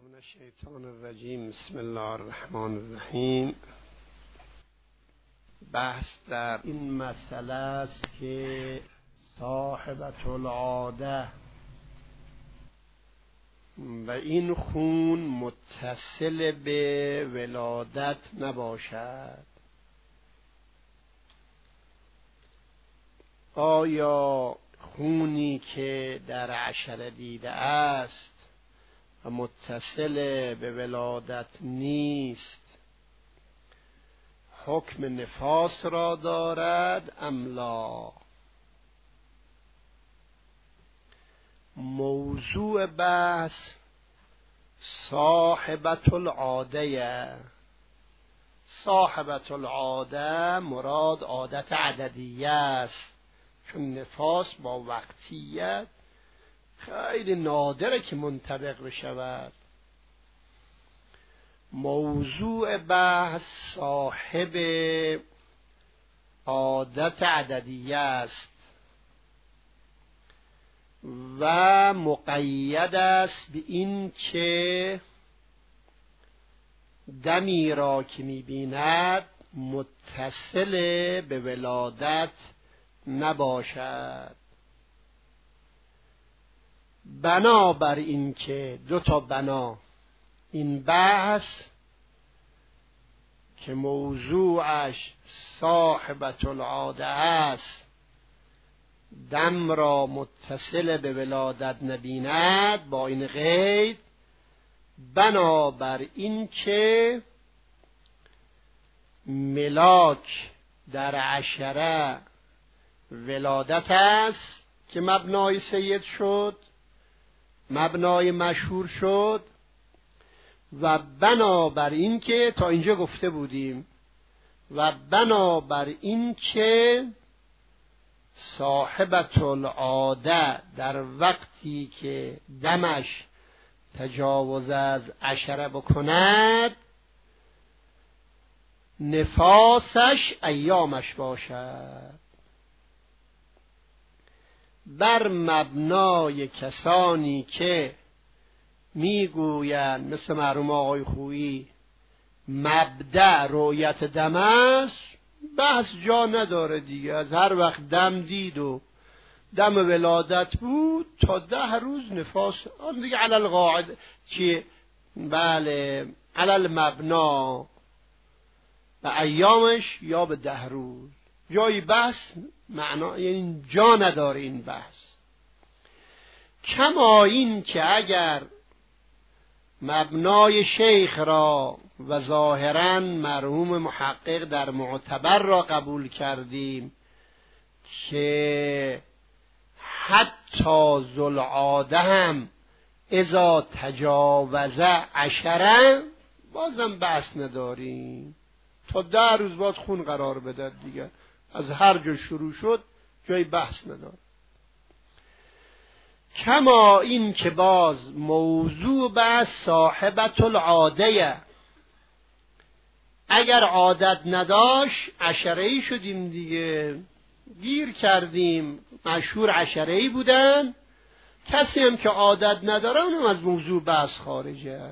من الشیطان الرجیم. بسم الله الرحمن الرحیم. بحث در این مسئله است که صاحبة العاده و این خون متصل به ولادت نباشد. آیا خونی که در عشره دیده است و متصل به ولادت نیست حکم نفاس را دارد ام لا؟ موضوع بحث صاحبة العاده. صاحبة العاده مراد عادت عددیه است، چون نفاس با وقتیت خیلی نادره که منطبق بشود. موضوع بحث صاحب عادت عددیه است و مقید است به این که دمی را که می‌بیند متصل به ولادت نباشد. بنابر این که دو تا بنا این بحث که موضوعش صاحبة العاده است دم را متصل به ولادت نبیند، با این قید بنابر این که ملاک در عشره ولادت است که مبنای سید شد، مبنای مشهور شد، و بنابر این که تا اینجا گفته بودیم و بنابر این که صاحبة العاده در وقتی که دمش تجاوز از عشره بکند نفاسش ایامش باشد. بر مبنای کسانی که میگویند مثل مرحوم آقای خویی مبدأ رؤیت دم است، بحث جا نداره دیگه. از هر وقت دم دید و دم ولادت بود تا 10 روز نفاس آن دیگه علل قاعده که بله علل مبنا و ایامش یا به 10 روز. جای بحث معنا یعنی جا نداره این بحث. کما این که اگر مبنای شیخ را و ظاهراً مرحوم محقق در معتبر را قبول کردیم که حتی ذوالعاده هم اذا تجاوز عشره، بازم بحث نداریم. تا 10 روز باید خون قرار بده دیگه. از هر جا شروع شد جای بحث نداره. کما این که باز موضوع بحث صاحبة العاده، اگر عادت نداشت عشره‌ای شدیم دیگه، گیر کردیم، مشهور عشره‌ای بودن. کسی هم که عادت نداره اونم از موضوع بحث خارجه.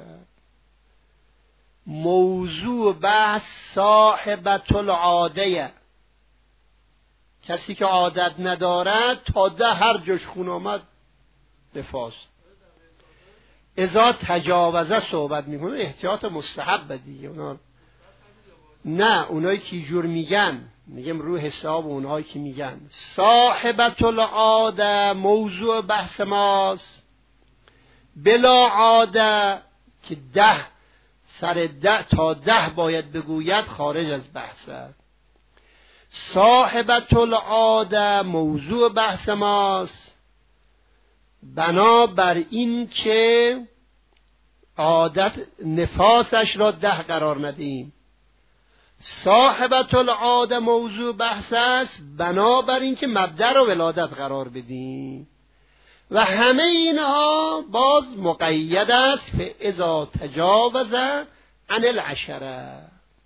موضوع بحث صاحبة العاده، کسی که عادت ندارد تا 10 هر جاش خون آمد نفاس. اذا تجاوزه صحبت میکنه، احتیاط مستحب دیگه. اونا نه، اونایی که جور میگم رو حساب اونایی که میگن صاحبة العاده موضوع بحث ماست. بلا عاده که 10 سر 10 تا 10 باید بگوید خارج از بحث است. صاحبة العاده موضوع بحث ماست بنابر این که عادت نفاسش را 10 قرار ندیم. صاحبة العاده موضوع بحث است بنابر این که مبدأ را ولادت قرار بدیم. و همه اینها باز مقید است به اذا تجاوز عن العشره.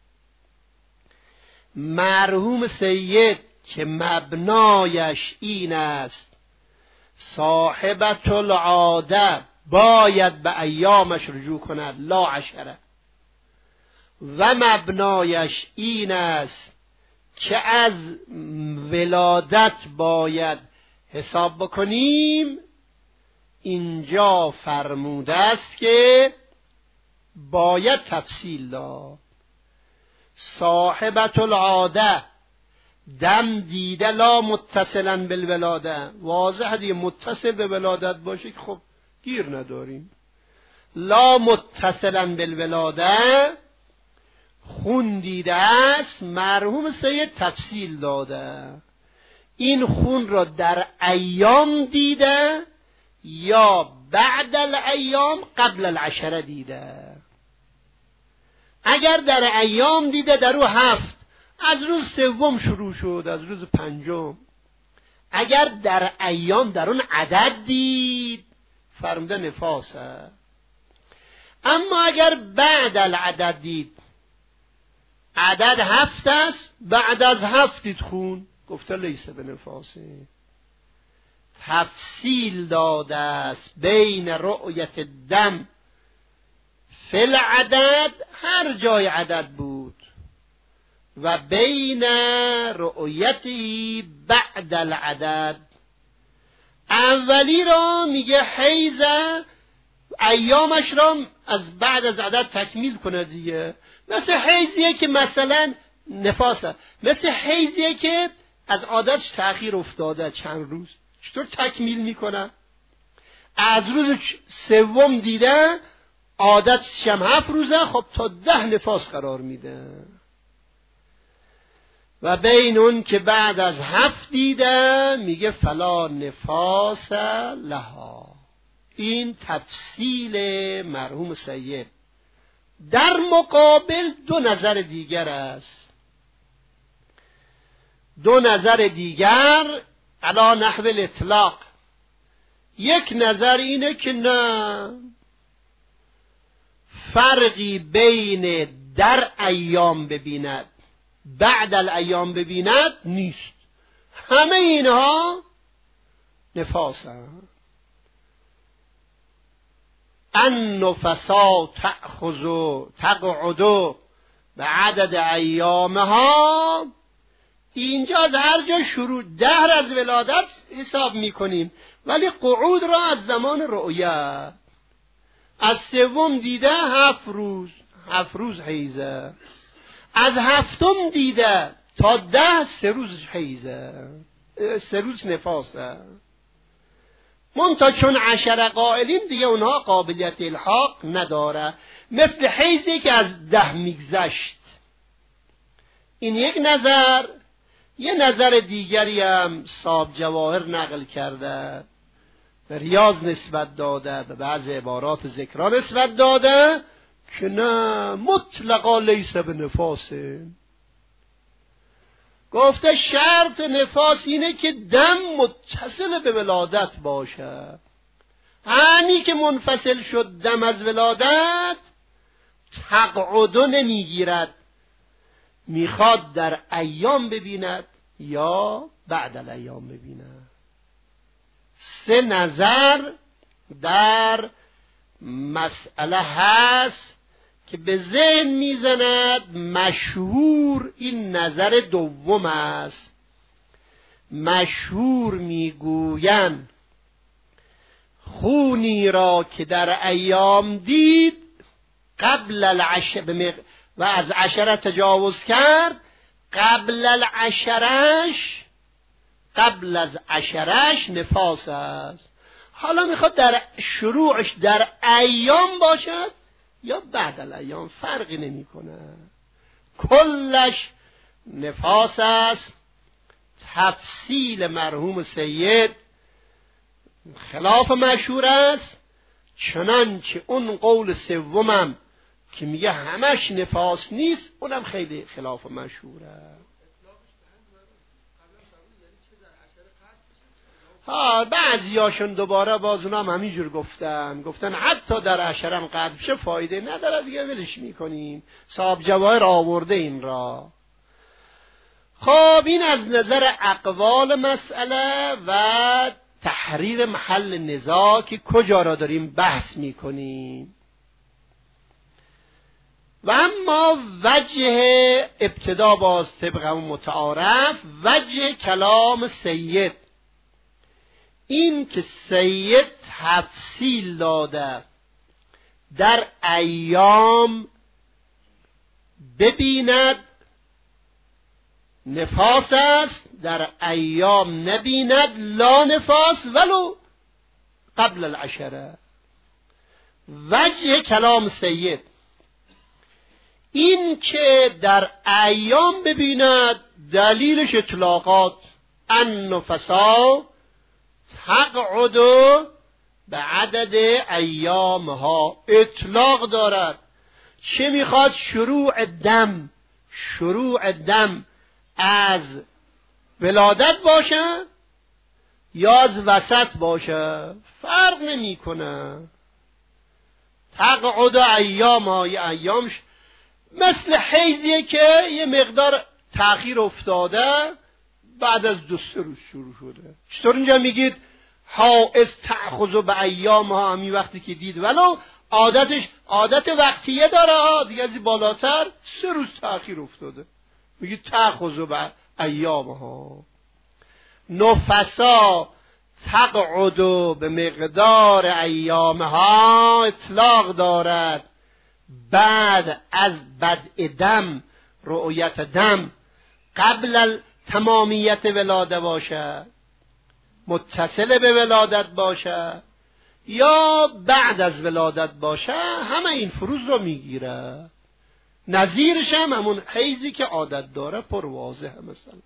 مرحوم سید که مبنایش این است صاحبة العاده باید به ایامش رجوع کند، لا عشره. و مبنایش این است که از ولادت باید حساب بکنیم. اینجا فرموده است که باید تفصیل داد. صاحبت العاده دم دیده لا متصلا بالولاده، واضح دیگه متصل به ولادت باشه که خب گیر نداریم. لا متصلا بالولاده خون دیده است، مرحوم سید تفصیل داده این خون را در ایام دیده یا بعد الایام قبل العشره دیده. اگر در ایام دیده در او 7، از روز 3 شروع شد، از روز 5. اگر در ایام در اون عدد دید فرموده نفاسه. اما اگر بعد العدد دید، عدد 7 است، بعد از 7 دید خون، گفته لیسه به نفاسه. تفصیل داده است بین رؤیت دم فی العدد، هر جای عدد بود، و بین رؤیتی بعد العدد. اولی را میگه حیزه، ایامش را از بعد از عدد تکمیل کنه دیگه. مثل حیزیه که مثلا نفاسه، مثل حیزیه که از عادتش تأخیر افتاده چند روز، چطور تکمیل میکنه؟ از روز 3 دیده، عادتش هم 7 روزه، خب تا 10 نفاس قرار میده. و بین اون که بعد از 7 دیده میگه فلا نفاس لها. این تفصیل مرحوم سید. در مقابل 2 نظر دیگر است. 2 نظر دیگر علی نحو الاطلاق. یک نظر اینه که نه، فرقی بین در ایام ببیند بعد الایام ببیند نیست، همه اینها نفاس هست. النفسا تقعد به عدد ایامها. اینجا از هر جا شروع دهر از ولادت حساب میکنیم، ولی قعود را از زمان رؤیت. از 3 دیده 7 روز، 7 روز حیزه. از 7 دیده تا 10 3 روز حیزه، 3 روز نفاسه. منتها چون 10 قائلیم دیگه اونها قابلیت الحاق نداره، مثل حیزی که از 10 میگذشت. این یک نظر. یه نظر دیگری هم صاحب جواهر نقل کرده، به ریاض نسبت داده، به بعض عبارات ذکرها نسبت داده که نه، مطلقا لیس به نفاسه. گفته شرط نفاس اینه که دم متصل به ولادت باشه. همین که منفصل شد دم از ولادت، تقعدو نمیگیرد، میخواد در ایام ببیند یا بعد الایام ببیند. 3 نظر در مسئله هست که به ذهن میزند. مشهور این نظر دوم است. مشهور میگویند خونی را که در ایام دید قبل العشر و از 10 تجاوز کرد، قبل از 10 نفاس است. حالا میخواد در شروعش در ایام باشد یا بعد الایام، فرقی نمیکنه، کلش نفاس است. تفصیل مرحوم سید خلاف مشهور است، چنانچه اون قول 3 که میگه همش نفاس نیست، اونم خیلی خلاف مشهوره. بعضیاشون دوباره باز اونام همینجور گفتن حتی در 10 هم قطع بشه فایده نداره دیگه، ولش میکنیم. صاحب جواهر آورده این را. خب این از نظر اقوال مسئله و تحریر محل نزاع که کجا را داریم بحث میکنیم. و اما وجه ابتدا باز طبق اون متعارف، وجه کلام سید این که سید تفصیل داده در ایام ببیند نفاس است، در ایام نبیند لا نفاس ولو قبل العشره. وجه کلام سید این که در ایام ببیند، دلیلش اطلاقات النفسا تقعد به عدد ایامها اطلاق دارد. چه میخواد؟ شروع دم از ولادت باشه یا از وسط باشه، فرق نمیکنه. تقعد ایامها، ایامش مثل حیضیه که یه مقدار تأخیر افتاده، بعد از 2-3 روز شروع شده. چطور اینجا میگید حائض تأخذ به ایامها، همین وقتی که دید، ولو عادت وقتیه داره دیگه، از بالاتر 3 روز تأخیر افتاده، میگید تأخذ به ایامها. نفسا تقعد به مقدار ایامها اطلاق دارد، بعد از بدء دم، رؤیت دم، قبل تمامیت ولاده باشه، متصل به ولادت باشه یا بعد از ولادت باشه، همه این فروض رو میگیره. نظیرش هم همون حیضی که عادت داره پر واضحه مثلا.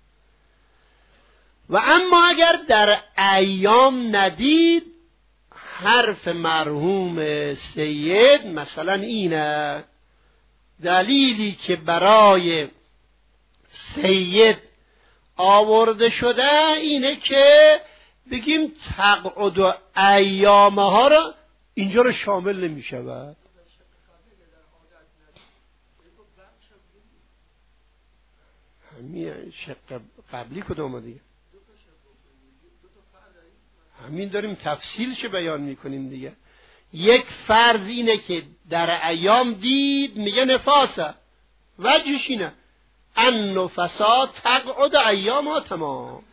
و اما اگر در ایام ندید، حرف مرحوم سید مثلا اینه، دلیلی که برای سید آورده شده اینه که بگیم تقعد و ایامها را اینجا رو شامل نمی شود. همین شق قبلی کدوم دیگه؟ همین داریم تفصیلش بیان میکنیم دیگه. یک فرض اینه که در ایام دید، میگه نفاسه، وجهش اینه النفسا تقعد ایامها تمام.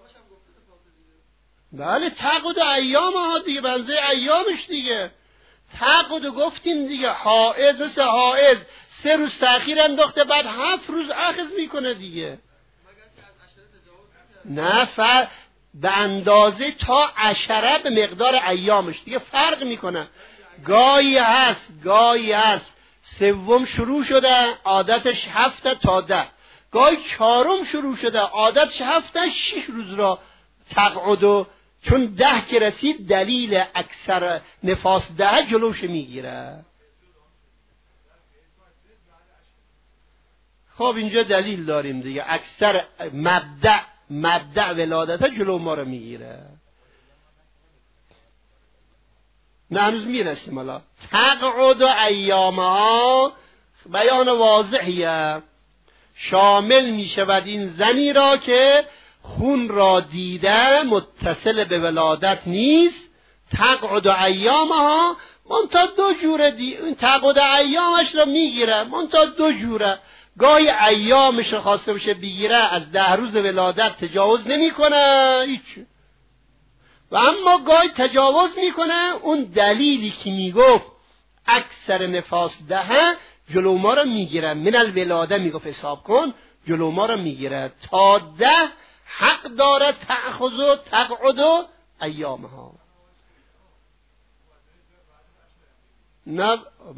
بله تقعد ایامها دیگه، بنزه ایامش دیگه. تقعد گفتیم دیگه، حائض مثل حائض 3 روز تأخیر انداخته، بعد 7 روز اخذ میکنه دیگه. نه به اندازه تا 10 به مقدار ایامش دیگه فرق میکنه. گاهی هست 3 شروع شده عادتش 7 تا 10، گاهی 4 شروع شده عادتش 7-6 روز را تقعد، چون 10 که رسید دلیل اکثر نفاس 10 جلوش میگیره. خب اینجا دلیل داریم دیگه، اکثر مبدأ ولادت جلو ما رو میگیره. نه هنوز میرسیم. حالا تقعد و ایامها بیان واضحیه، شامل میشود این زنی را که خون را دیده متصل به ولادت نیست. تقعد و ایامها منتها 2 جوره این تقعد ایامش را میگیره، منتها 2 جوره. گاهی ایامش رو خواسته باشه بگیره، از 10 روز ولادت تجاوز نمیکنه هیچ، و اما گاهی تجاوز میکنه. اون دلیلی که میگفت اکثر نفاس 10 جلو ما رو میگیره، من الولاده میگفت حساب کن، جلو ما رو میگیره تا 10 حق داره تأخذ و تقعد و ایامها. نه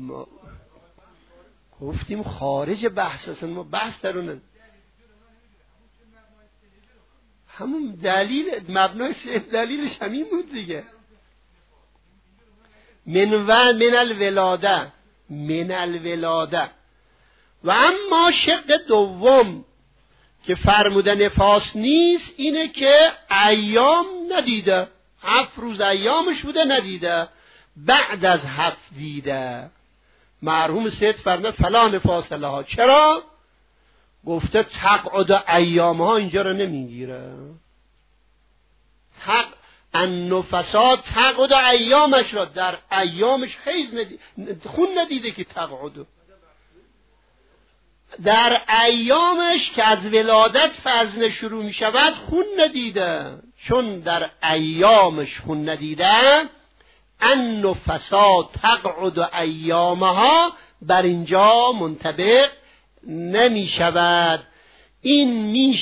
گفتیم خارج بحث، اصلا ما بحث درونه. همون دلیل مبنای دلیلش همین بود دیگه، من الولاده. و اما شق دوم که فرموده نفاس نیست اینه که ایام ندیده، 7 روز ایامش بوده ندیده، بعد از 7 دیده. مرحوم سید فرموده فلا نفاس لها. چرا؟ گفته تقعد ایامها اینجا رو نمیگیره. النفسا تقعد ایامش را، در ایامش خون ندیده که تقعد، در ایامش که از ولادت فزن شروع می شود خون ندیده. چون در ایامش خون ندیده، النفسا تقعد ایامها بر اینجا منطبق نمی شود. این می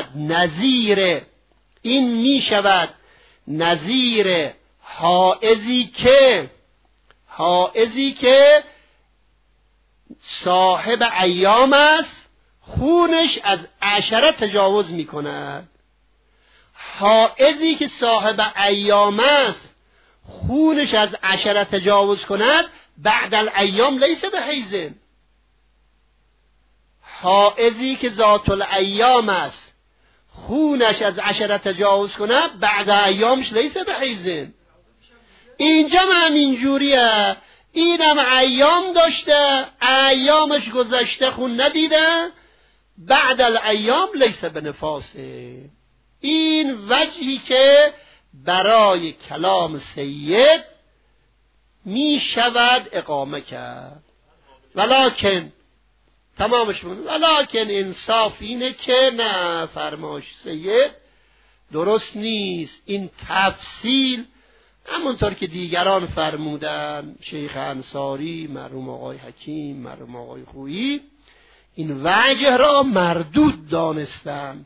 شود نظیر حائزی که صاحب ایام است، خونش از 10 تجاوز می کند. حائزی که صاحب ایام است، خونش از 10 تجاوز کند، بعد الایام لیس بحیزن. حائزی که ذات الایام است، خونش از 10 تجاوز کند، بعد ایامش لیس بحیزن. اینجا هم اینجوریه، اینم ایام داشته، ایامش گذشته خون ندیده، بعد الایام لیس بنفاسه. این وجهی که برای کلام سید می شود اقامه کرد. ولکن تمامش بود. ولکن انصاف اینه که نه، فرماش سید درست نیست. این تفصیل همونطور که دیگران فرمودن، شیخ انصاری، مرحوم آقای حکیم، مرحوم آقای خویی، این وجه را مردود دانستن.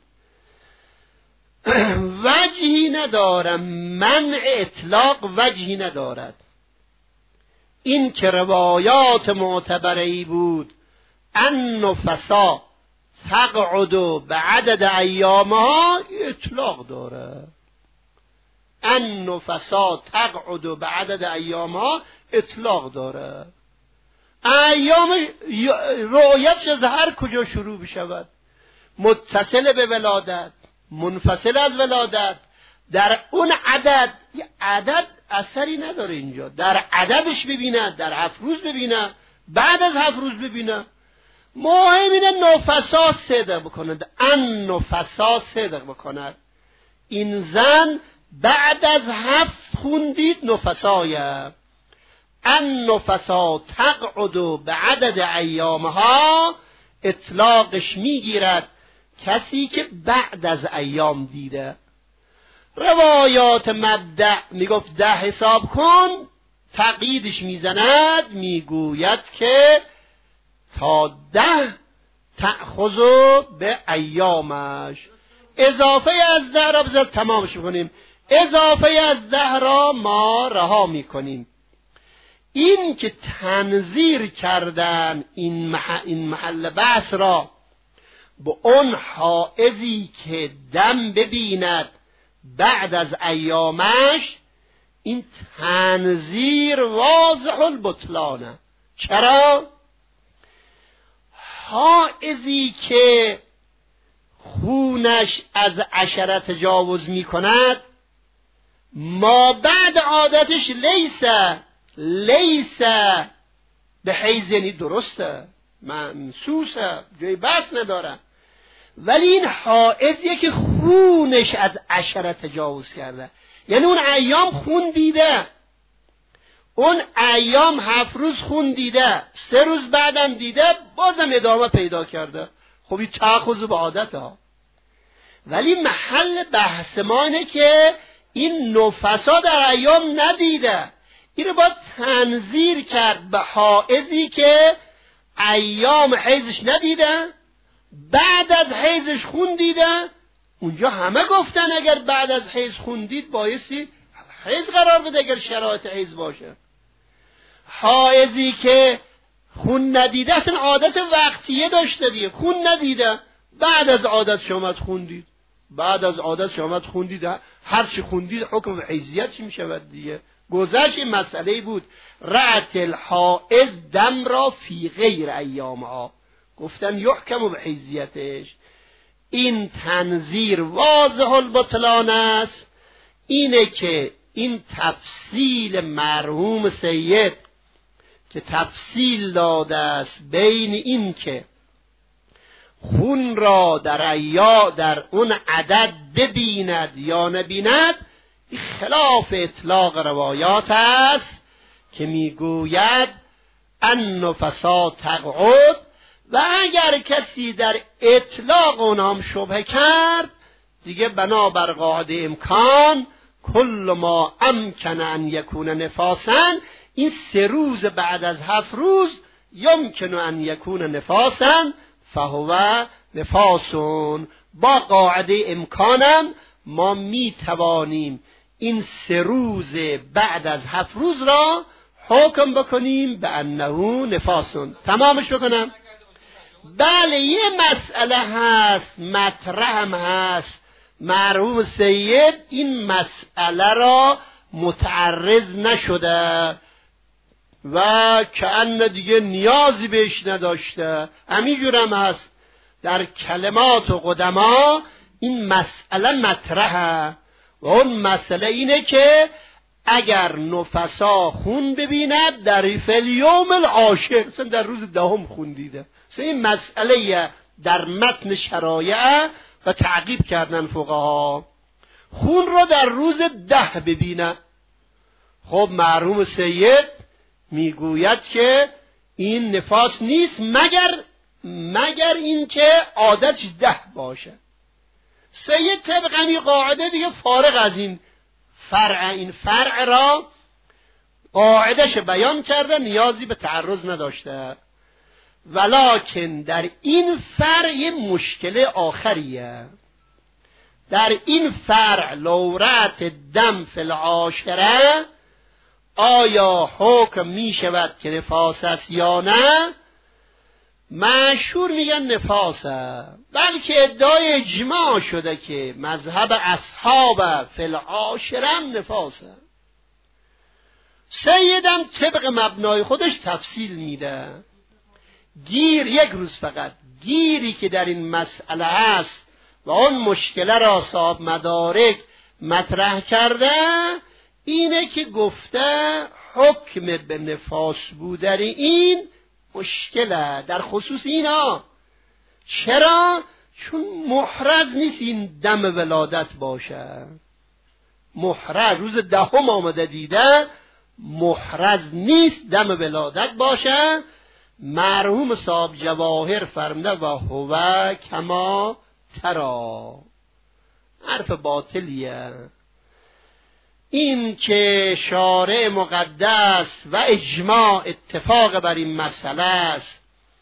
وجهی ندارم، منع اطلاق وجهی ندارد. این که روایات معتبری بود، النفسا تقعد بعدد ایامها، اطلاق داره. النفسا تقعد بعدد ایامها اطلاق داره. ایام رؤیتش از هر کجا شروع بشود، متصل به ولادت، منفصل از ولادت، در اون عدد اثری نداره. اینجا در عددش ببینه، در 7 روز ببینه، بعد از 7 روز ببینه. مهم اینه نفسا صدق بکند، النفسا صدق بکند. این زن بعد از 7 خوندید نفسایه. النفسا تقعد بعدد ایامها، اطلاقش میگیرد کسی که بعد از ایام دیده. روایات مبدع میگفت 10 حساب کن، تقییدش میزند، میگوید که تا 10 تأخذو به ایامش. اضافه از 10 را بذار تمامش کنیم، اضافه از 10 را ما رها میکنیم. این که تنظیر کردن این محل بحث را به اون حائزی که دم ببیند بعد از ایامش، این تنظیر واضح البطلانه. چرا؟ حائزی که خونش از 10 تجاوز می کند، ما بعد عادتش لیسه به حیض، یعنی درسته، منسوسه، جای بحث نداره. ولی این حائزیه که خونش از 10 تجاوز کرده، یعنی اون ایام خون دیده، اون ایام 7 روز خون دیده، 3 روز بعدم دیده، بازم ادامه پیدا کرده. خب این تأخذ به عادت ها. ولی محل بحث ما اینه که این نفسا در ایام ندیده. این رو باید تنظیر کرد به حائزی که ایام حیضش ندیده، بعد از حیضش خون دیده. اونجا همه گفتن اگر بعد از حیض خون دید بایستی حیض قرار بده اگر شرایط حیض باشه. حائزی که خون ندیده اصلا عادت وقتیه داشته دیگه، خون ندیده، بعد از عادت شامت خون دید، بعد از عادت شامت خون دید، هر چی خون دید حکم حیضیت چی میشود دیگه. گذشت این مسئله بود، رأت الحائز دم را فی غیر ایامها، گفتن یحکم به حیضیتش. این تنظیر واضح البطلان است. اینه که این تفصیل مرحوم سید که تفصیل داده است بین این که خون را در اون عدد ببیند یا نبیند، این خلاف اطلاق روایات است که میگوید النفسا تقعد، و اگر کسی در اطلاق اونام شبهه کرد دیگه بنابر قاعده امکان کل ما امکن ان یکون نفاسا، این 3 روز بعد از 7 روز یمکن ان یکون نفاسا فهو نفاسون. با قاعده امکانم ما می توانیم این 3 روز بعد از 7 روز را حکم بکنیم به انه نفاسون. تمامش بکنم؟ بله، یه مسئله هست مطرح هم هست، مرحوم سید این مسئله را متعرض نشده و کأن دیگه نیازی بهش نداشته، همینجور هم هست در کلمات و قدما این مسئله مطرحه و اون مسئله اینه که اگر نفسا خون ببیند در فلیوم العاشر، مثلا در روز 10 خون دیده، مثلا این مسئله در متن شرایع و تعقیب کردن فقها، خون رو در روز 10 ببینه. خب مرحوم سید میگوید که این نفاس نیست مگر اینکه عادتش 10 باشه. سید طبق این قاعده دیگه فارغ از این فرع را قاعدش بیان کرده، نیازی به تعرض نداشته. ولکن در این فرع یه مشکل آخریه. در این فرع لورات دم فی العاشره، آیا حکم می شود که نفاس است یا نه؟ مشهور میگن نفاسه، بلکه ادعای اجماع شده که مذهب اصحاب فی العاشره نفاسه. سیدم طبق مبنای خودش تفصیل میده. یک روز فقط گیری که در این مسئله هست و اون مشکله را صاحب مدارک مطرح کرده اینه که گفته حکم به نفاس بودن این مشکله در خصوص اینا. چرا؟ چون محرز نیست این دم ولادت باشه. محرز روز 10 آمده دیده، محرز نیست دم ولادت باشه. مرحوم صاحب جواهر فرمده و هو کما ترا، حرف باطلیه. این که شارع مقدس و اجماع اتفاق بر این مسئله است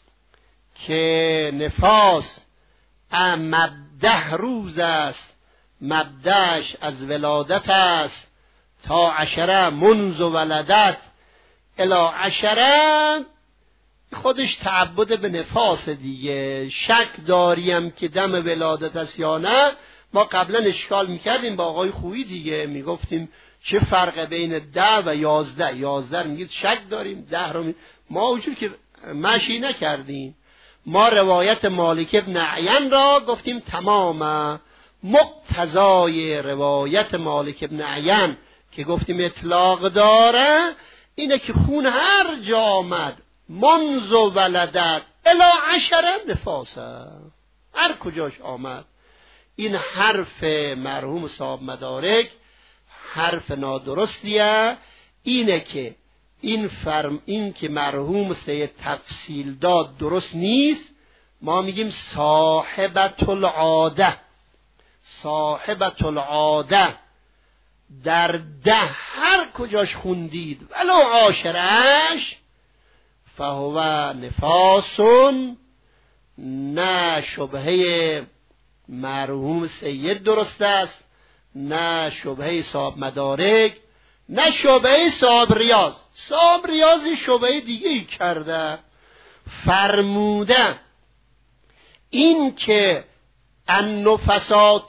که نفاس 10 روز است، مبدأش از ولادت است تا 10 منذ ولدت الی 10، خودش تعبد به نفاس دیگه. شک داریم که دم ولادت است یا نه. ما قبلا اشکال میکردیم با آقای خویی دیگه، میگفتیم چه فرق بین 10 و 11. 11 میگید شک داریم، 10 رو ما اونجور که مشی نکردیم. ما روایت مالک ابن عین را گفتیم تماما. مقتضای روایت مالک ابن عین که گفتیم اطلاق داره اینه که خون هر جا آمد منذ ولدت الی 10 نفاسه، هر کجاش آمد. این حرف مرحوم صاحب مدارک حرف نادرستیه. اینه که این که مرحوم سید تفصیل داد درست نیست. ما میگیم صاحبت العاده در 10 هر کجاش خوندید ولو 10 فهو نفاسون. نه شبهه مرحوم سید درست است، نه شبهه صاحب مدارک، نه شبهه صاحب ریاض. صاحب ریاضی شبهه دیگه ای کرده، فرموده این که النفسا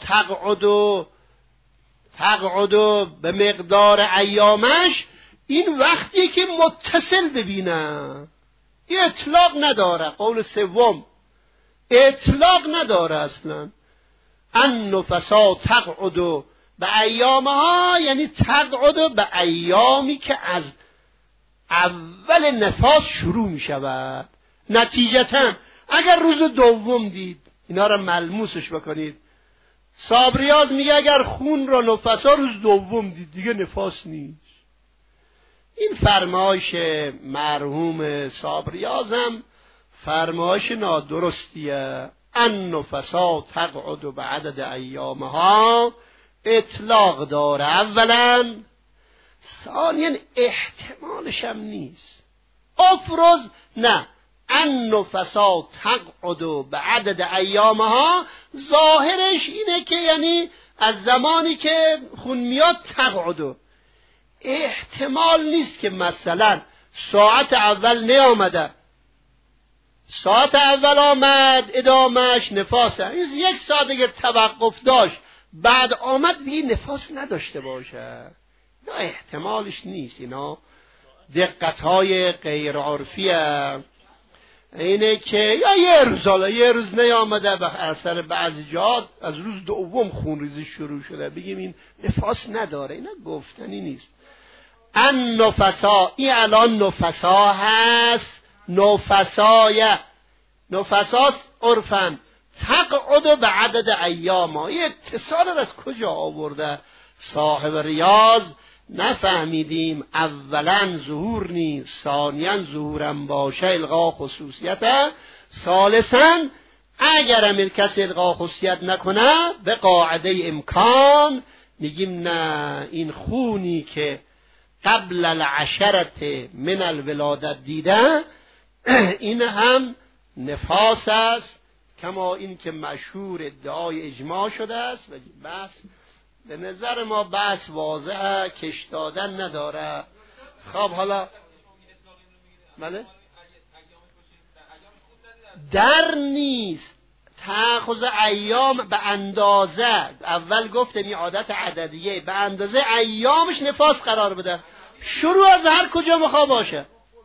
تقعد به مقدار ایامش، این وقتی که متصل ببینه، این اطلاق نداره. قول سوم اطلاق نداره اصلا. النفسا تقعد به ایامها، یعنی تقعد به ایامی که از اول نفاس شروع می شود. نتیجتا اگر روز 2 دید، اینا را ملموسش بکنید، صابریاز میگه اگر خون را نفسا روز دوم دید دیگه نفاس نیست. این فرمایش مرحوم صابریاز هم فرمایش نادرستیه. ان نفسا تقعد بعدد ایامها اطلاق داره اولا، ثانیا احتمالش هم نیست. افرض نه، ان نفسا تقعد بعدد ایامها ظاهرش اینه که یعنی از زمانی که خون میاد تقعد. احتمال نیست که مثلا ساعت اول نیامده، ساعت اول آمد ادامهش نفاسه، این یک ساعت دیگه توقف داشت بعد آمد دیگه نفاس نداشته باشه. نه احتمالش نیست. اینا دقت‌های غیر عرفیه. اینه که یا یه روز نیامده به اثر بعضی جهات از روز دوم خونریزی شروع شده بگیم این نفاس نداره، اینا گفتنی نیست. ان نفسا، این الان نفسا هست، نفسات عرفن تقعد به عدد ایام. این اتصال از کجا آورده صاحب ریاض نفهمیدیم. اولا ظهور نیست، ثانیا ظهورم باشه الغا خصوصیت، ثالثا اگرم کسی الغا خصوصیت نکنه به قاعده امکان میگیم نه، این خونی که قبل العشرت من الولادت دیده این هم نفاس است، کما این که مشهور ادعای اجماع شده است. و بس به نظر ما بس واضحه، کش دادن نداره. خب حالا بله در نیست تأخذ ایام به اندازه، اول گفتم این عادت عددیه، به اندازه ایامش نفاس قرار بده. شروع از هر کجا مخواه باشه.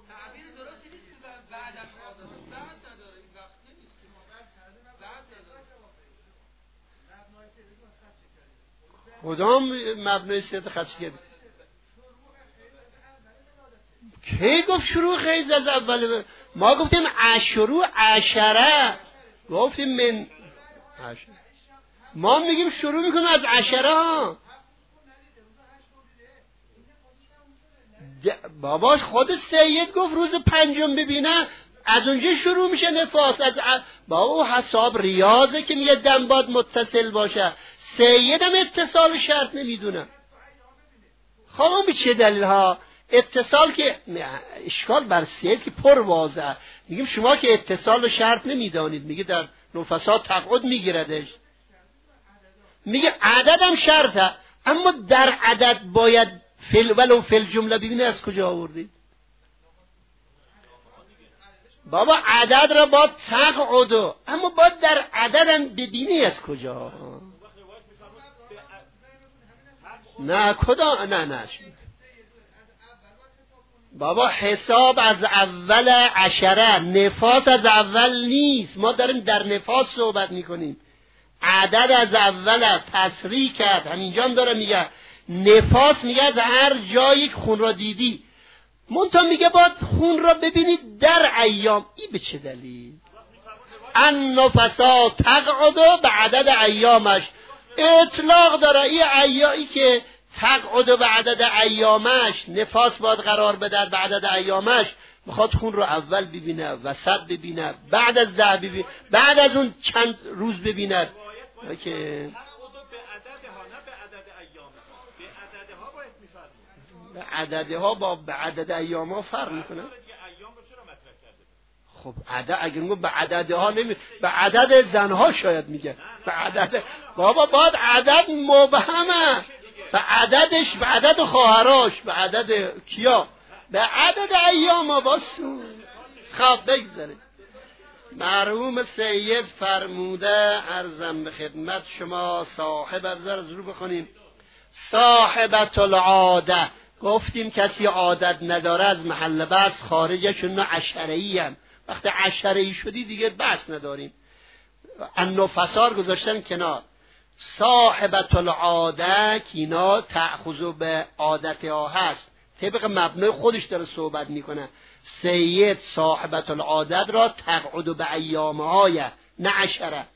کدام مبنای سیاد خدش کرد؟ کی گفت شروع خیز از اول؟ ما گفتیم شروع عشره، گفتیم من عشره. ما میگیم شروع میکنیم از عشره ها. باباش خود سید گفت روز پنجم ببینه از اونجا شروع میشه نفاس. بابا حساب ریاضه که میگه دم باد متصل باشه. سیدم اتصال شرط نمیدونه. خب اون به چه دلیل ها؟ اتصال که اشکال بر سید که پر واضحه. میگیم شما که اتصال رو شرط نمیدانید، میگه در نفسات تقعد میگیردش. میگه عددم شرطه، اما در عدد باید ولو فل جمله ببینه از کجا آوردید؟ بابا عدد را باید تقعد، اما باید در عددم ببینی از کجا. نه کدا نه بابا حساب از اول عشره، نفاس از اول نیست. ما داریم در نفاس صحبت میکنیم. عدد از اول تصریح کرد، همینجا هم داره میگه نفاس، میگه از هر جایی خون را دیدی. منتها میگه باید خون را ببینید در ایام. ای به چه دلیل؟ ان نفسا تقعد به عدد ایامش اطلاق داره. این ایایی که تقعد به عدد ایامش نفاس باید قرار بده به عدد ایامش، میخواد خون رو اول ببینه، وسط ببینه، بعد از 10 ببینه، بعد از اون چند روز ببیند که به عددها با به عدد ایامها فرق میکنه. خب عدد اگر میگه به عددها نمی، به عدد زنها شاید میگه به عدد. بابا باید عدد مبهمه، به عددش، به عدد خواهراش، به عدد کیا، به عدد ایام باسو. خب بگذارید. مرحوم سید فرموده عرضم به خدمت شما صاحب افزار از رو بخونیم. صاحبت العاده، گفتیم کسی عادت نداره از محل بحث خارجشون عشره‌ای هم. وقتی عشره‌ای شدی دیگه بحث نداریم. النفسار گذاشتن کنار. صاحبت العاده که اینا تأخذ به عادتها هست، طبق مبنای خودش داره صحبت میکنه. سید صاحبت العادت را تقعد به ایامهای نه عشره.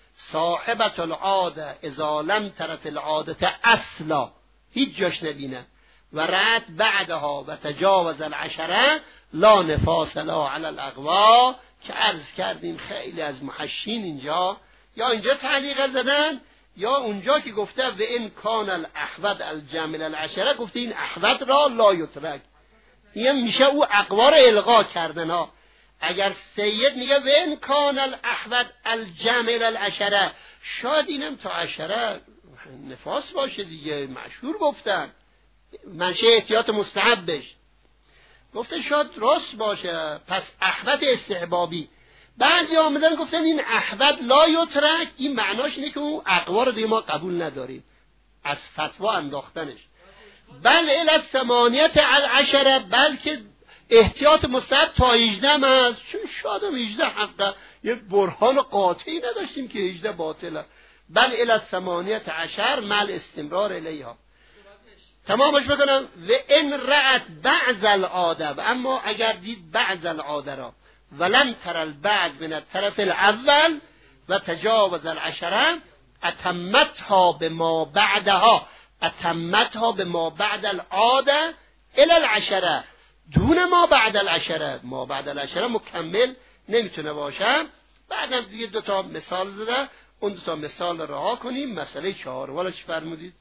صاحبت العاده اذا لم ترف العاده اصلا، هیچ جاش نبینه، و رأت بعدها و تجاوز العشره لا نفاس لا علی الاغوا، که عرض کردیم خیلی از محشین اینجا یا اینجا تعلیق زدن یا اونجا که گفته و ان کان الاحوط الجمل العشره، گفته این احوط را لا یترک، این میشه او اقوا را الغا کردن ها. اگر سید میگه و ان کان الاحوط الجمل العشره، شاید اینم تا عشره نفاس باشه دیگه، مشهور گفتن منشه احتیاط مستحبش، گفته شاید راست باشه، پس احوط استحبابی. بعضی آمدن گفتن این احوط لا یترک، این معناش اینه که اون اقوا رو دیگه ما قبول نداریم، از فتوا انداختنش. بل الی ثمانیت العشره، بلکه احتیاط مستحب تا 18 هست، چون شاید 18 حقا یک برهان قاطعی نداشتیم که 18 باطله. بل الی ثمانیت عشر مل استمرار الیها، تمامش بکنم. و ان رأت بعض العاده، اما اگر دید بعض العاده را ولم تر البعض من الطرف الاول و تجاوز العشره اتمتها بما بعدها، اتمتها بما بعد العاده الی العشره دون ما بعد العشره. ما بعد العشره مکمل نمیتونه باشه. بعدم دیگه 2 تا مثال زده، اون 2 تا مثال رها کنیم. مسئله 4 والا چی فرمودید؟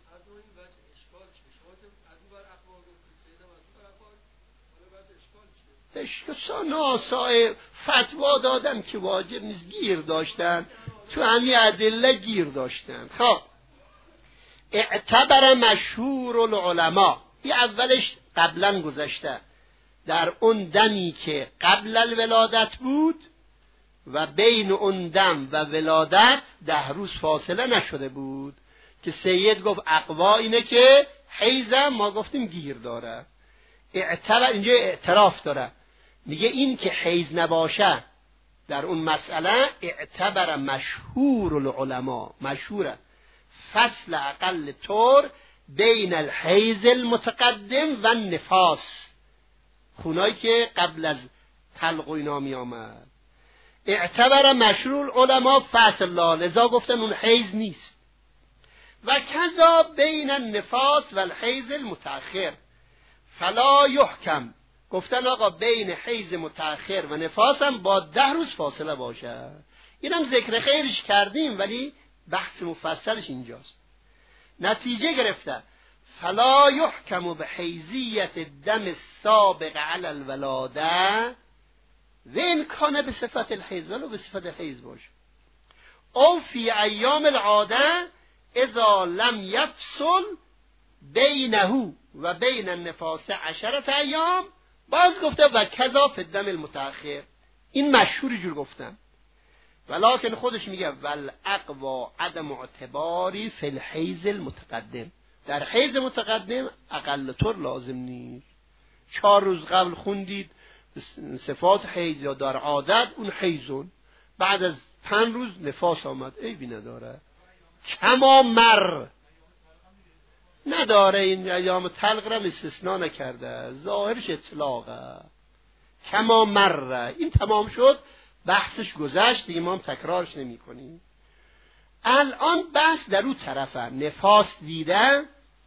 ناسای فتوا دادن که واجب نیست، گیر داشتن تو همین ادله، گیر داشتن. خب اعتبر مشهور العلماء، این اولش قبلا گذشته، در اون دمی که قبل الولادت بود و بین اون دم و ولادت 10 روز فاصله نشده بود، که سید گفت اقوا اینه که حیزم، ما گفتیم گیر داره. اعتبر اینجا اعتراف داره، میگه این که حیز نباشه در اون مسئله اعتبر مشهور العلماء، مشهوره فصل اقل طور بین الحیز المتقدم و النفاس، خونایی که قبل از طلق و اینا می آمد. اعتبر مشهور العلماء فصل لا، لذا گفتن اون حیز نیست. و کذا بین النفاس و الحیز المتأخر فلا یحکم، گفتن آقا بین حیز متأخر و نفاس هم با 10 روز فاصله باشه. اینم ذکر خیرش کردیم ولی بحث مفصلش اینجاست. نتیجه گرفته فلا یحکم به حیزیت دم السابق علی الولاده و این کانه به صفت الحیز، ولو به صفت الحیز باشه، او فی ایام العاده اذا لم یفصل بینه و بین النفاس 10 ایام. باز گفته و کذا فی الدم المتأخر، این مشهوری جور گفتم، ولکن خودش میگه والاقوا عدم اعتباری فی الحیز المتقدم، در حیز متقدم اقل طور لازم نیست. 4 روز قبل خوندید صفات حیز یا در عادت، اون حیزون، بعد از 5 روز نفاس آمد، عیبی نداره. کما مر نداره، این ایام طلق را استثناء نکرده، ظاهرش اطلاقه. کما مر، این تمام شد، بحثش گذشت دیگه، ما هم تکرارش نمی کنیم. الان بحث در اون طرفه، نفاس دیده،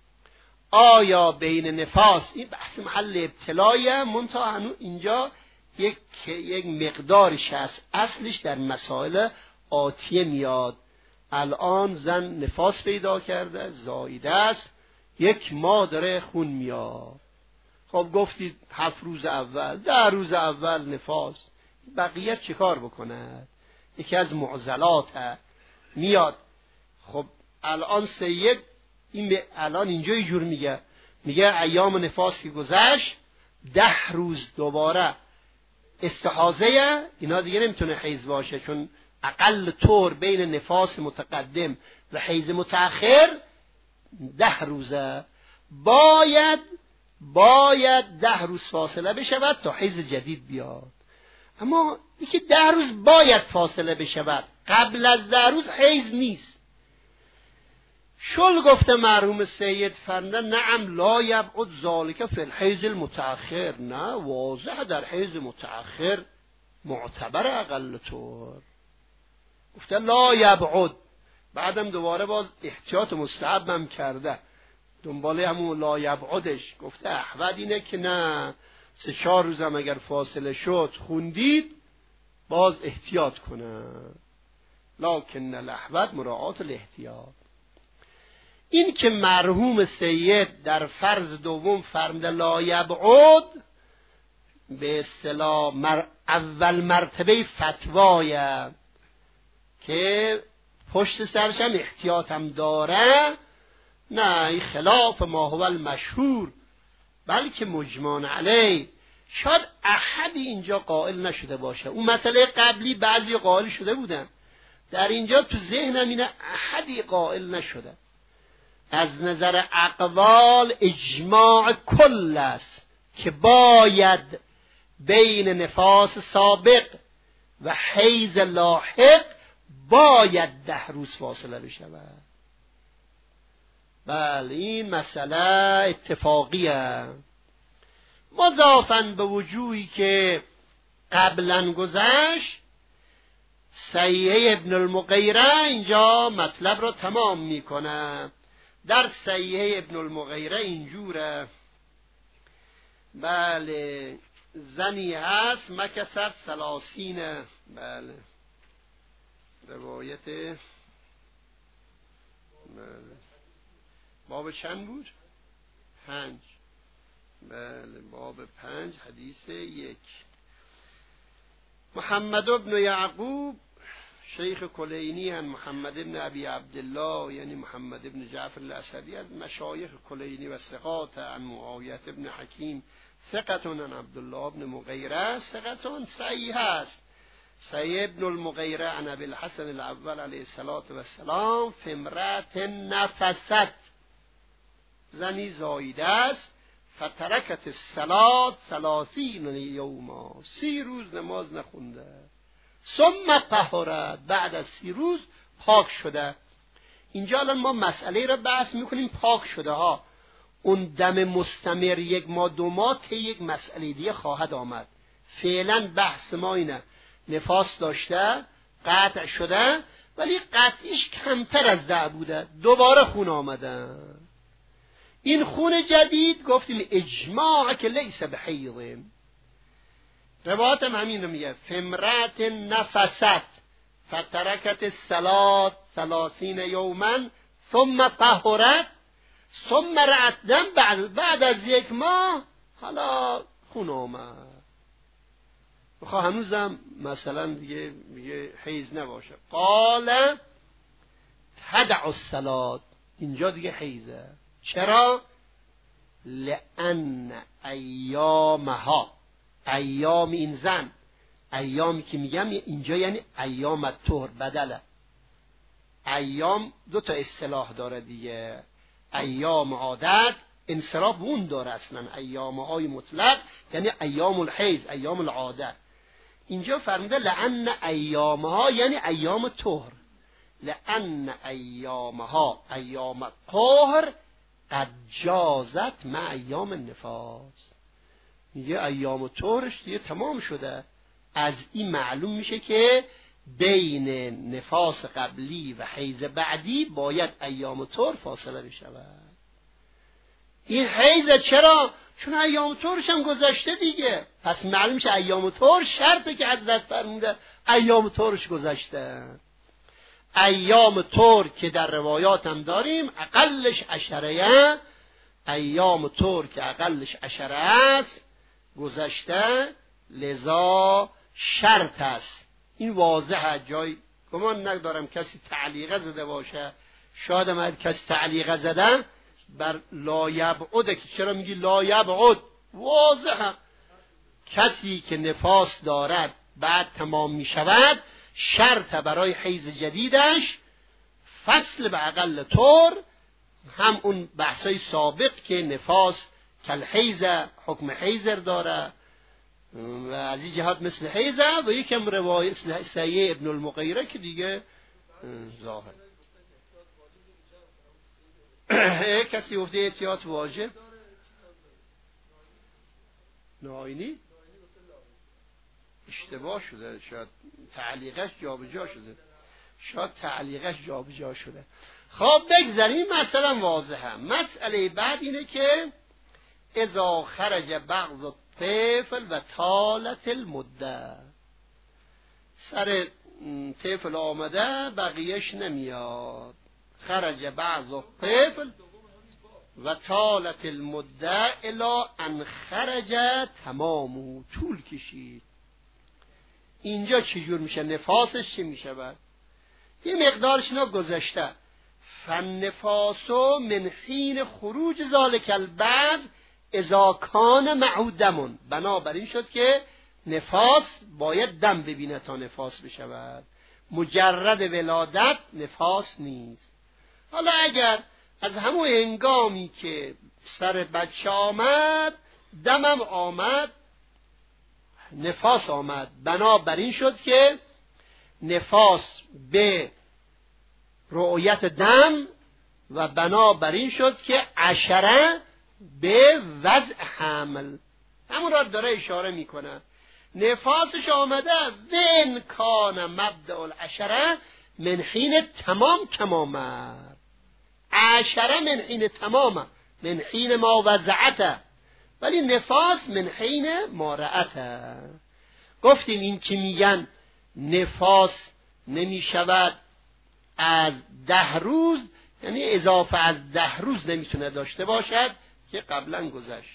آیا بین نفاس، این بحث محل ابتلایه، منتها هنوز اینجا یک مقدارش هست، اصلش در مسائل آتیه میاد. الان زن نفاس پیدا کرده، زایده است، 1 ماه داره خون میاد. خب گفتید 7 روز اول، 10 روز اول نفاس، بقیه چه کار بکنه؟ یکی از معضلات میاد. خب الان سید این الان اینجا یه جور میگه ایام نفاس که گذشت 10 روز دوباره استحاضه، اینا دیگه نمیتونه حیض باشه، چون اقل طور بین نفاس متقدم و حیض متأخر 10 روزه. باید 10 روز فاصله بشود تا حیض جدید بیاد. اما اینکه 10 روز باید فاصله بشود، قبل از 10 روز حیض نیست. شل گفته مرحوم سید فرنده نعم لا یبعد ذالک فی الحیض المتأخر، نه واضح در حیض متأخر معتبر اقل طور. گفته لا یبعد، بعدم دوباره باز احتیاط مستحبم کرده، دنباله همون لایبعدش گفته احوط اینه که نه 3-4 روزم اگر فاصله شد خوندید باز احتیاط کنه، لکن الاحوط مراعات الاحتیاط. این که مرحوم سید در فرض دوم فرموده لایبعد، به اصطلاح اول مرتبه فتوایه که پشت سرش هم احتیاطم داره، نه این خلاف ما هو المشهور بلکه مجمع علیه. شاید احدی اینجا قائل نشده باشه، اون مسئله قبلی بعضی قائل شده بودن، در اینجا تو ذهنم اینه احدی قائل نشده. از نظر اقوال اجماع کل است که باید بین نفاس سابق و حیض لاحق باید 10 روز فاصله بشود. بله این مسئله اتفاقیه، مضافاً به وجوهی که قبلا گذشت. صحیحه ابن المغیره اینجا مطلب را تمام میکنه. در صحیحه ابن المغیره اینجوره، بله زنی هست مکثت 30، بله روایت، بله باب چند بود؟ 5. بله باب 5 حدیث 1. محمد ابن یعقوب شیخ کلینی هن، محمد ابن ابی عبدالله یعنی محمد ابن جعفر الاسدی از مشایخ کلینی و ثقات، عن معاویه ابن حکیم ثقتون، عن عبدالله ابن مغیره ثقتون، صحیح است. صحیح ابن المغیره عن ابی الحسن الاول علیه الصلاة والسلام فی امرأة نفست، زنی زایده است، فترکت الصلاة 30 یوما، 30 روز نماز نخونده، ثم طهرت، بعد از 30 روز پاک شده. اینجا الان ما مسئله را بحث میکنیم پاک شده ها، اون دم مستمر 1 ماه 2 ماه طی یک مسئله دیگه خواهد آمد. فعلا بحث ما اینه نفاس داشته قطع شده ولی قطعیش کمتر از 10 بوده، دوباره خون آمده. این خون جدید گفتیم اجماع که لیس بحیض. روایت هم همین رو میگه فمرات نفست فترکت الصلاة 30 یوما ثم طهرت ثم رأت دم، بعد از 1 ماه حالا خون آمد. بخواه هنوزم مثلا دیگه حیض نباشه، قال تدع الصلاة، اینجا دیگه حیضه. چرا؟ لأن ایامها، ایام این زن، ایامی که میگم اینجا یعنی ایام الطهر، بدله. ایام 2 تا اصطلاح داره دیگه، ایام عادت انصراف اون داره اصلا، ایام های مطلق یعنی ایام الحیض، ایام العادت. اینجا فرموده لأن ایامها یعنی ایام طهر، لأن ایامها ایام الطهر قد جازت مع ایام النفاس. میگه ایام طهرش دیگه تمام شده. از این معلوم میشه که بین نفاس قبلی و حیض بعدی باید ایام طهر فاصله بشود. این حیض چرا؟ چون ایام طهرش هم گذشته دیگه، پس معلوم میشه ایام طهر شرطه که حضرت فرموده ایام طهرش گذشته. ایام طهر که در روایات هم داریم اقلش 10، ایام طهر که اقلش 10 است گذشته، لذا شرط است. این واضحه، جای گمان ندارم کسی تعلیقه زده باشه. شاید هم کسی تعلیقه زده بر لایبعده که چرا میگی لایبعد، واضحه کسی که نفاس دارد بعد تمام میشود شرط برای حیض جدیدش فصل به اقل طور، هم اون بحثای سابق که نفاس کل حیض حکم حیض داره و از این جهات مثل حیضه، و یکم روایت صحیح ابن المغیره که دیگه ظاهر کسی گفته احتیاط واجب ناینی اشتباه شده، شاید تعلیقش جابجا شده. شاید تعلیقش جابجا شده. خب بگذاریم مثلا واضحه. مسئله بعد اینه که اذا خرج بعض الطفل و طالت المده، سر طفل آمده بقیهش نمیاد. خرج بعض الطفل و طالت المده الی ان خرج تمامو، طول کشید. اینجا چجور میشه؟ نفاسش چی میشه؟ بعد یه مقدارش اینا گذشته. فالنفاسو من حین خروج ذالک البعض اذا کان معه دم، بنابراین شد که نفاس باید دم ببینه تا نفاس بشود، مجرد ولادت نفاس نیست. حالا اگر از همون هنگامی که سر بچه آمد دمم آمد، نفاس آمد، بنابراین شد که نفاس به رؤیت دم و بنابراین شد که عشره به وضع حمل. همون را داره اشاره میکنه. نفاسش آمده وین کان مبدأ العشره من حین تمام کمامه، عشره من حین تمامه، من حین ما وضعته، ولی نفاس من حین ما رأته. گفتیم این که میگن نفاس نمی شود از 10 روز، یعنی اضافه از 10 روز نمیتونه داشته باشد که قبلا گذشت.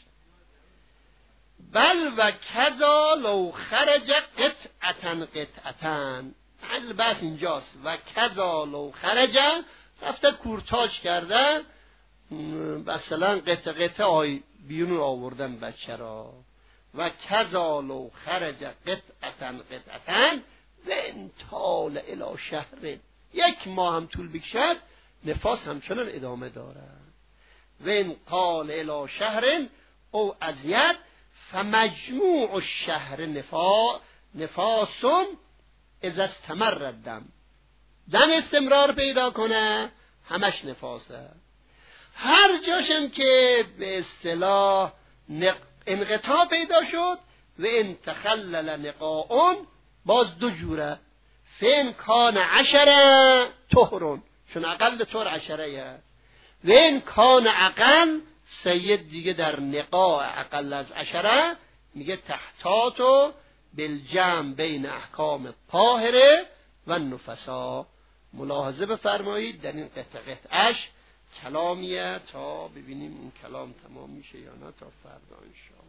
بل و کذا لو خرج قطعتن، البته اینجاست و کذا لو خرج، رفته کورتاج کرده مثلا قطعه آی بیرون آوردن بچه را. و کذا لو خرج قطعتن و انتال الی شهر، 1 ماه هم طول بکشد نفاس همچنان ادامه دارد. و انتال الی شهر او ازید فمجموع الشهر نفاسون اذا استمر الدم، دم استمرار پیدا کنه همش نفاسه. هر جاشم که به اصطلاح انقطاع پیدا شد و انتخلل نقاء، باز 2 جوره. فین کان 10 طهرون، چون اقل طهر 10 و این کان اقل سید دیگه در نقاء اقل از 10 میگه تحتاتو بالجمع بین احکام الطاهره و النفسا. ملاحظه بفرمایید در این قطعش کلامیه تا ببینیم این کلام تمام میشه یا نه تا فردا انشاءالله.